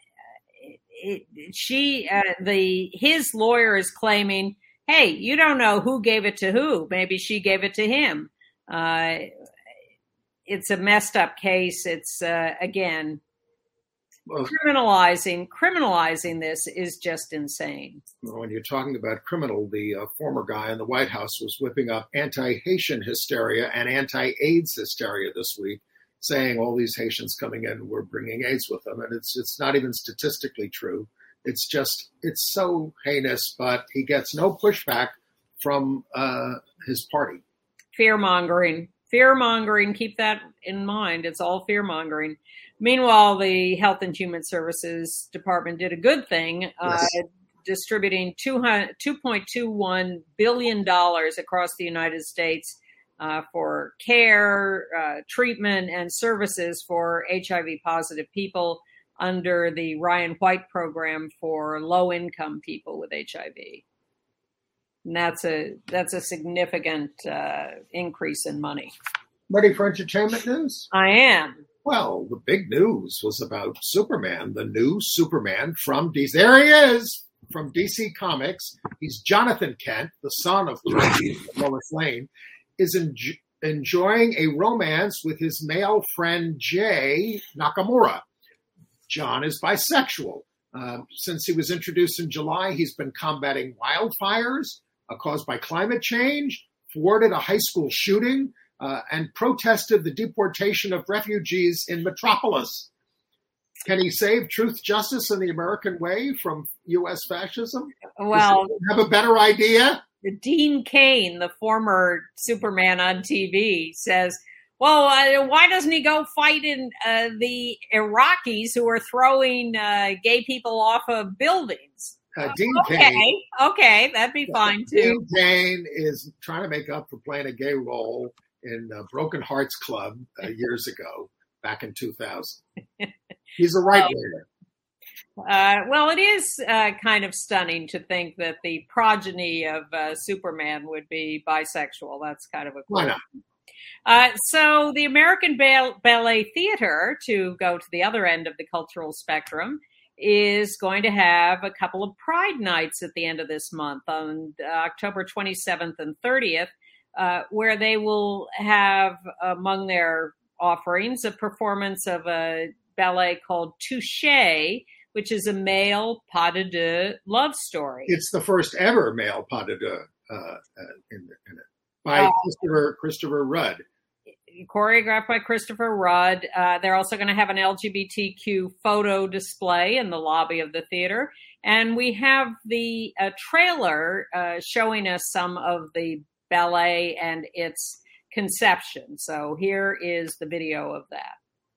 It, she, uh, the his lawyer is claiming, hey, you don't know who gave it to who. Maybe she gave it to him. Uh, it's a messed up case. It's, uh, again, well, criminalizing criminalizing this is just insane. When you're talking about criminal, the uh, former guy in the White House was whipping up anti-Haitian hysteria and anti-AIDS hysteria this week, saying all these Haitians coming in were bringing AIDS with them. And it's it's not even statistically true. It's just, it's so heinous, but he gets no pushback from uh, his party. Fear-mongering. Fear-mongering. Keep that in mind. It's all fear-mongering. Meanwhile, the Health and Human Services Department did a good thing, yes. uh, distributing two point two one billion dollars across the United States Uh, for care, uh, treatment, and services for H I V-positive people under the Ryan White program for low-income people with H I V. And that's a that's a significant uh, increase in money. Ready for entertainment news? I am. Well, the big news was about Superman, the new Superman from D C. There he is, from D C Comics. He's Jonathan Kent, the son of Lois Lane, is en- enjoying a romance with his male friend, Jay Nakamura. John is bisexual. Uh, since he was introduced in July, he's been combating wildfires uh, caused by climate change, thwarted a high school shooting, uh, and protested the deportation of refugees in Metropolis. Can he save truth, justice, and the American way from U S fascism? Well, Does he have a better idea? Dean Cain, the former Superman on T V, says, well, uh, why doesn't he go fight in uh, the Iraqis who are throwing uh, gay people off of buildings? Uh, Dean okay, Cain, okay, that'd be fine, too. Dean Cain is trying to make up for playing a gay role in uh, Broken Hearts Club uh, years ago, back in two thousand. He's a right-winger. Uh, well, it is uh, kind of stunning to think that the progeny of uh, Superman would be bisexual. That's kind of a cool. Why not? Uh, so the American Ball- Ballet Theater, to go to the other end of the cultural spectrum, is going to have a couple of Pride Nights at the end of this month on uh, October twenty-seventh and thirtieth, uh, where they will have among their offerings a performance of a ballet called Touché, which is a male pas de deux love story. It's the first ever male pas de deux uh, uh, in, in it by uh, Christopher Christopher Rudd. Choreographed by Christopher Rudd. Uh, they're also going to have an L G B T Q photo display in the lobby of the theater. And we have the uh, trailer uh, showing us some of the ballet and its conception. So here is the video of that.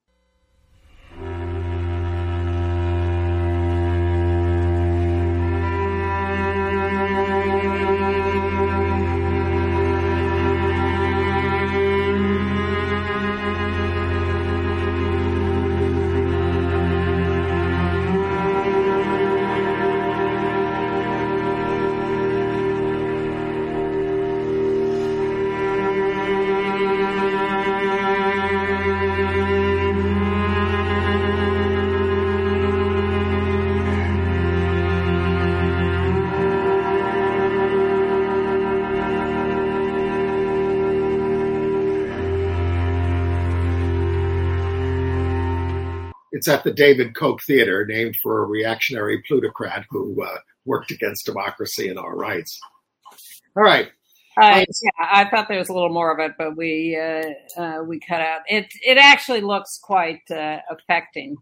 It's at the David Koch Theater, named for a reactionary plutocrat who uh, worked against democracy and our rights. All right. Uh, yeah, I thought there was a little more of it, but we uh, uh, we cut out. It it actually looks quite uh, affecting.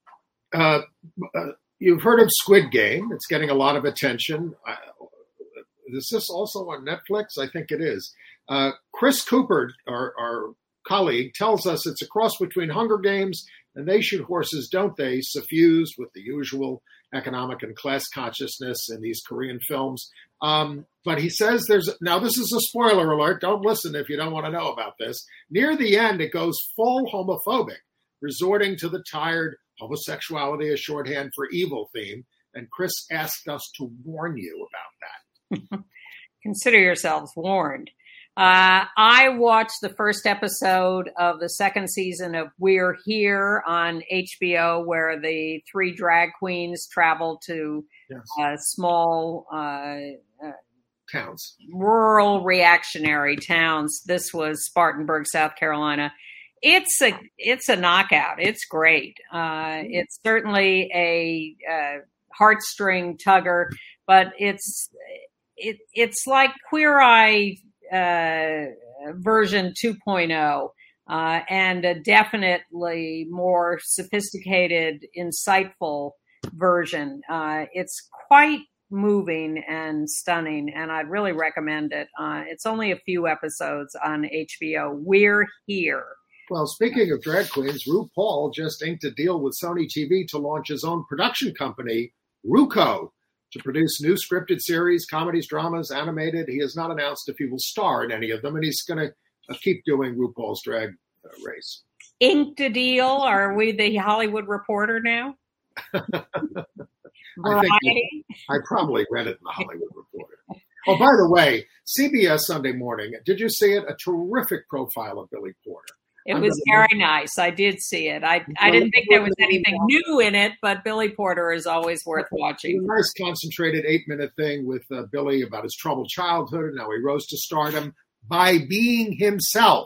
Uh, uh, you've heard of Squid Game. It's getting a lot of attention. Uh, is this also on Netflix? I think it is. Uh, Chris Cooper, our, our colleague, tells us it's a cross between Hunger Games and They Shoot Horses, Don't They, suffused with the usual economic and class consciousness in these Korean films. Um, but he says there's, now this is a spoiler alert, don't listen if you don't want to know about this. Near the end, it goes full homophobic, resorting to the tired homosexuality as shorthand for evil theme. And Chris asked us to warn you about that. Consider yourselves warned. Uh, I watched the first episode of the second season of We're Here on H B O, where the three drag queens travel to yes. uh, small uh, uh, towns, rural reactionary towns. This was Spartanburg, South Carolina. It's a it's a knockout. It's great. Uh, it's certainly a uh, heartstring tugger, but it's it it's like Queer Eye uh, version two point oh, uh, and a definitely more sophisticated, insightful version. Uh, it's quite moving and stunning, and I'd really recommend it. Uh, it's only a few episodes on H B O. We're Here. Well, speaking of drag queens, RuPaul just inked a deal with Sony T V to launch his own production company, RuCo, to produce new scripted series, comedies, dramas, animated. He has not announced if he will star in any of them, and he's going to uh, keep doing RuPaul's Drag uh, Race. Inked a deal? Are we the Hollywood Reporter now? I, think we, I probably read it in the Hollywood Reporter. Oh, by the way, C B S Sunday Morning, did you see it? A terrific profile of Billy Porter. It was very nice. I did see it. I I didn't think there was anything new in it, but Billy Porter is always worth watching. A nice concentrated eight-minute thing with uh, Billy about his troubled childhood and how he rose to stardom by being himself.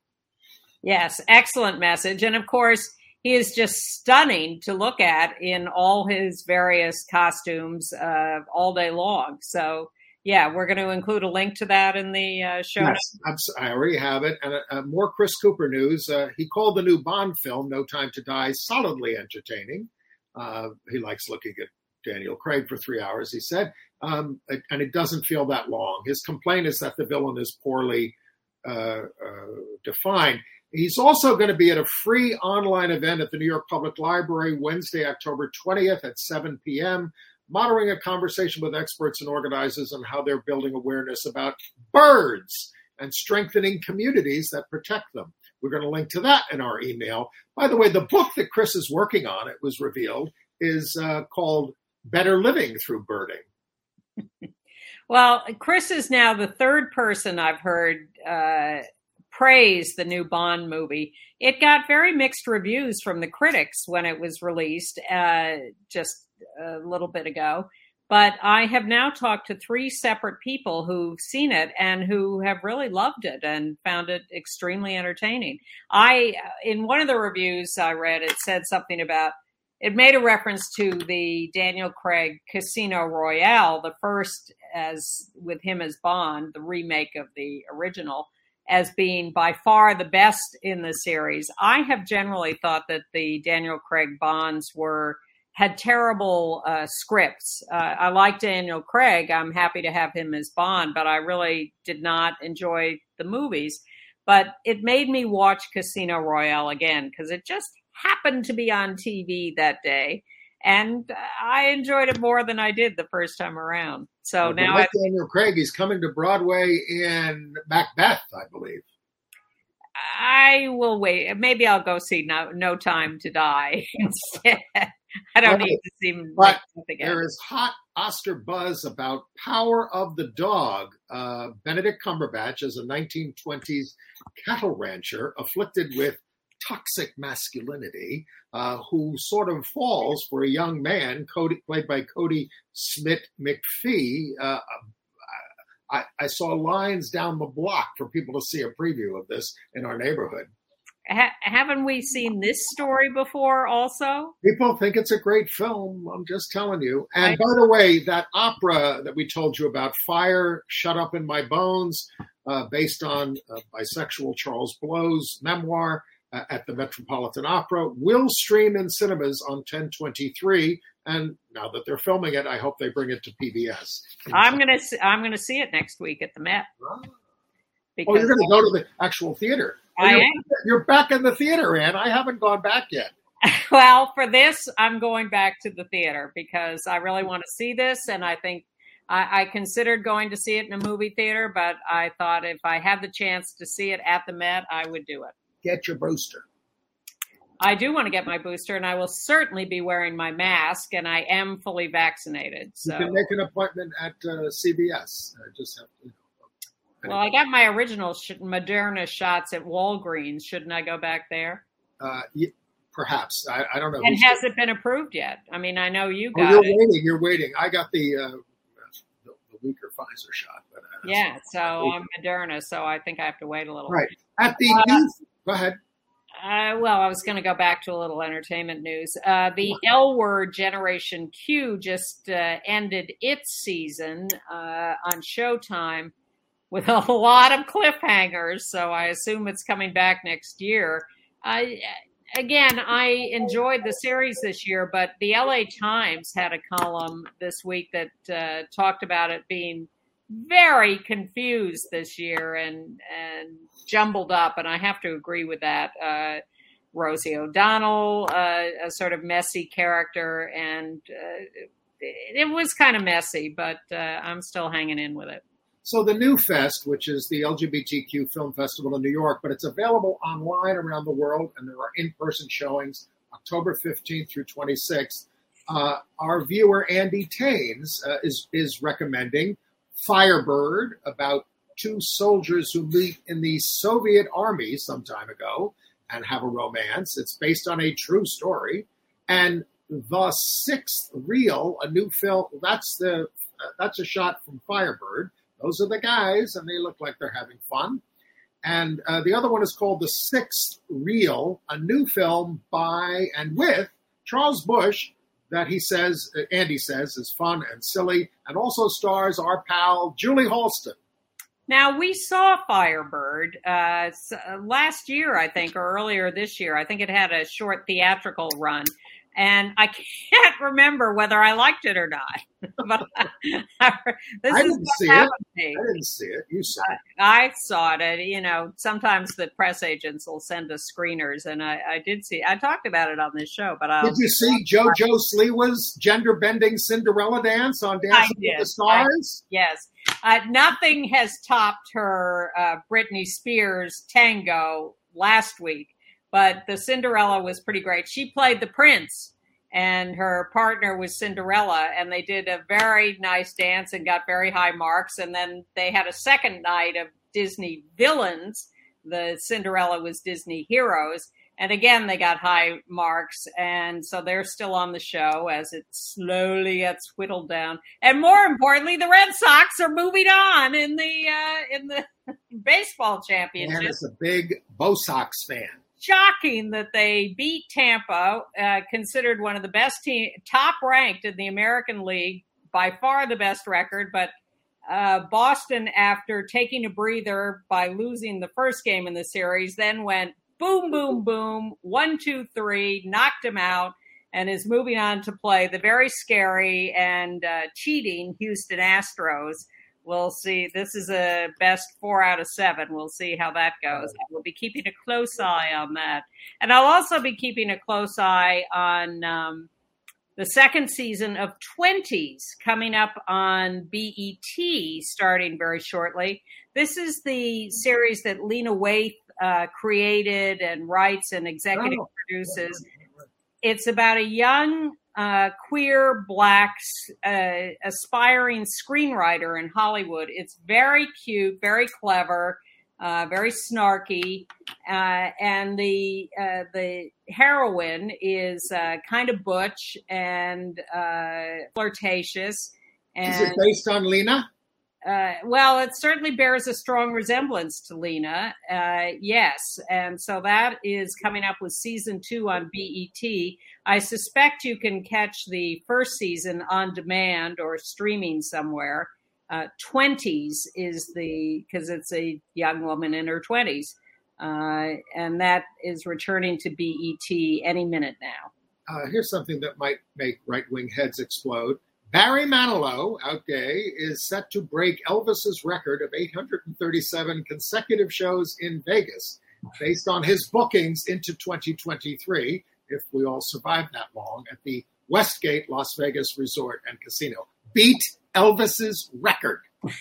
Yes, excellent message. And of course, he is just stunning to look at in all his various costumes uh, all day long. So, yeah, we're going to include a link to that in the uh, show yes, notes. I already have it. And uh, uh, more Chris Cooper news. Uh, he called the new Bond film, No Time to Die, solidly entertaining. Uh, he likes looking at Daniel Craig for three hours, he said. Um, and it doesn't feel that long. His complaint is that the villain is poorly uh, uh, defined. He's also going to be at a free online event at the New York Public Library Wednesday, October twentieth at seven p.m., moderating a conversation with experts and organizers on how they're building awareness about birds and strengthening communities that protect them. We're going to link to that in our email. By the way, the book that Chris is working on, it was revealed, is uh, called Better Living Through Birding. Well, Chris is now the third person I've heard uh, praise the new Bond movie. It got very mixed reviews from the critics when it was released uh, just a little bit ago. But I have now talked to three separate people who've seen it and who have really loved it and found it extremely entertaining. I, in one of the reviews I read, it said something about, it made a reference to the Daniel Craig Casino Royale, the first as with him as Bond, the remake of the original, as being by far the best in the series. I have generally thought that the Daniel Craig Bonds were had terrible uh, scripts. Uh, I like Daniel Craig. I'm happy to have him as Bond, but I really did not enjoy the movies. But it made me watch Casino Royale again because it just happened to be on T V that day. And I enjoyed it more than I did the first time around. So well, now like I, Daniel Craig, he's coming to Broadway in Macbeth, I believe. I will wait. Maybe I'll go see No, no Time to Die instead. I don't right. need to see him. But there is hot Oscar buzz about Power of the Dog. Uh, Benedict Cumberbatch is a nineteen twenties cattle rancher afflicted with toxic masculinity, uh, who sort of falls for a young man, Cody, played by Cody Smith McPhee. Uh, I, I saw lines down the block for people to see a preview of this in our neighborhood. Ha- haven't we seen this story before also? People think it's a great film. I'm just telling you. And I- by the way, that opera that we told you about, Fire Shut Up in My Bones, uh, based on uh, bisexual Charles Blow's memoir uh, at the Metropolitan Opera, will stream in cinemas on ten twenty-three. And now that they're filming it, I hope they bring it to P B S. I'm gonna I'm gonna see it next week at the Met. Oh, oh you're gonna go to the actual theater. Oh, I you're, am. You're back in the theater, Ann. I haven't gone back yet. Well, for this, I'm going back to the theater because I really want to see this, and I think I, I considered going to see it in a movie theater, but I thought if I had the chance to see it at the Met, I would do it. Get your booster. I do want to get my booster, and I will certainly be wearing my mask, and I am fully vaccinated. So you can make an appointment at uh, C V S. I just have to. Well, I got my original sh- Moderna shots at Walgreens. Shouldn't I go back there? Uh, yeah, perhaps. I, I don't know. And has it been approved yet? I mean, I know you got oh, you're it. waiting. You're waiting. I got the uh, the, the weaker Pfizer shot. But, uh, yeah, so I'm Moderna, so I think I have to wait a little. Right. At the uh, news, go ahead. Uh, well, I was going to go back to a little entertainment news. Uh, the L Word Generation Q just uh, ended its season uh, on Showtime with a lot of cliffhangers, so I assume it's coming back next year. I, again, I enjoyed the series this year, but the L A Times had a column this week that uh, talked about it being very confused this year and and jumbled up, and I have to agree with that. Uh, Rosie O'Donnell, uh, a sort of messy character, and uh, it, it was kind of messy, but uh, I'm still hanging in with it. So the New Fest, which is the L G B T Q Film Festival in New York, but it's available online around the world, and there are in-person showings October fifteenth through twenty-sixth. Uh, our viewer, Andy Taines, uh, is, is recommending Firebird, about two soldiers who meet in the Soviet Army some time ago and have a romance. It's based on a true story. And The Sixth Reel, a new film, that's the uh, that's a shot from Firebird. Those are the guys, and they look like they're having fun. And uh, the other one is called The Sixth Reel, a new film by and with Charles Busch that he says, uh, Andy says, is fun and silly, and also stars our pal Julie Halston. Now, we saw Firebird uh, last year, I think, or earlier this year. I think it had a short theatrical run. And I can't remember whether I liked it or not. But I, this I is didn't see it. I didn't see it. You saw it. I, I saw it. You know, sometimes the press agents will send us screeners, and I, I did see. I talked about it on this show, but I did you see JoJo Sliwa's gender-bending Cinderella dance on Dancing with the Stars? I, yes, uh, nothing has topped her uh, Britney Spears tango last week. But the Cinderella was pretty great. She played the prince, and her partner was Cinderella, and they did a very nice dance and got very high marks. And then they had a second night of Disney villains. The Cinderella was Disney heroes. And again, they got high marks. And so they're still on the show as it slowly gets whittled down. And more importantly, the Red Sox are moving on in the uh, in the baseball championship. And it's a big Bo Sox fan. Shocking that they beat Tampa, uh, considered one of the best team, top ranked in the American League, by far the best record. But uh, Boston, after taking a breather by losing the first game in the series, then went boom, boom, boom, one, two, three, knocked him out, and is moving on to play the very scary and uh, cheating Houston Astros. We'll see. This is a best four out of seven. We'll see how that goes. We'll be keeping a close eye on that. And I'll also be keeping a close eye on um, the second season of twenties coming up on B E T starting very shortly. This is the series that Lena Waithe uh, created and writes and executive oh. produces. It's about a young Uh, queer, black, uh, aspiring screenwriter in Hollywood. It's very cute, very clever, uh, very snarky, uh, and the uh, the heroine is uh, kind of butch and uh, flirtatious. And, is it based on Lena? Uh, well, it certainly bears a strong resemblance to Lena, uh, yes. And so that is coming up with season two on B E T. I suspect you can catch the first season on demand or streaming somewhere. Uh, twenties is the, because it's a young woman in her twenties. Uh, and that is returning to B E T any minute now. Uh, here's something that might make right-wing heads explode. Barry Manilow, out gay, is set to break Elvis's record of eight hundred thirty-seven consecutive shows in Vegas, based on his bookings into twenty twenty-three, if we all survive that long, at the Westgate Las Vegas Resort and Casino. Beat Elvis's record.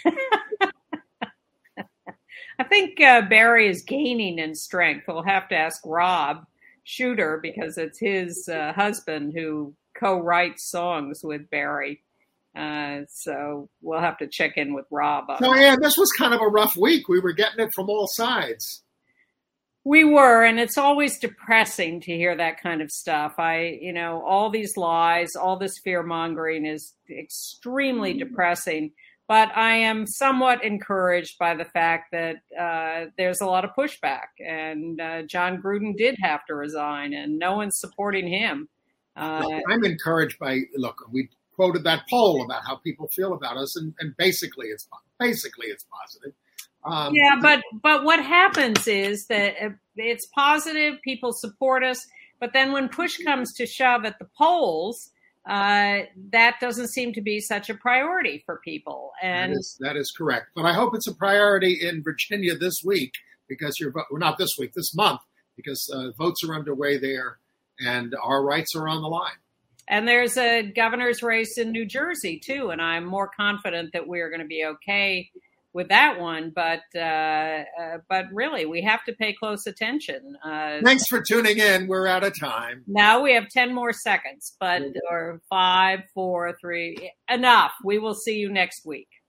I think uh, Barry is gaining in strength. We'll have to ask Rob Shooter, because it's his uh, husband who co-writes songs with Barry. Uh, so we'll have to check in with Rob. On so, yeah, this was kind of a rough week. We were getting it from all sides. We were, and it's always depressing to hear that kind of stuff. I, you know, all these lies, all this fear-mongering is extremely depressing. But I am somewhat encouraged by the fact that uh, there's a lot of pushback. And uh, John Gruden did have to resign, and no one's supporting him. Uh, look, I'm encouraged by, look, we quoted that poll about how people feel about us, and, and basically it's basically it's positive. Um, yeah, but but what happens is that it's positive, people support us, but then when push comes to shove at the polls, uh, that doesn't seem to be such a priority for people. And that is, that is correct. But I hope it's a priority in Virginia this week, because you're, well, not this week, this month, because uh, votes are underway there. And our rights are on the line. And there's a governor's race in New Jersey, too. And I'm more confident that we're going to be okay with that one. But uh, uh, but really, we have to pay close attention. Uh, Thanks for tuning in. We're out of time. Now we have ten more seconds, but or five, four, three. Enough. We will see you next week.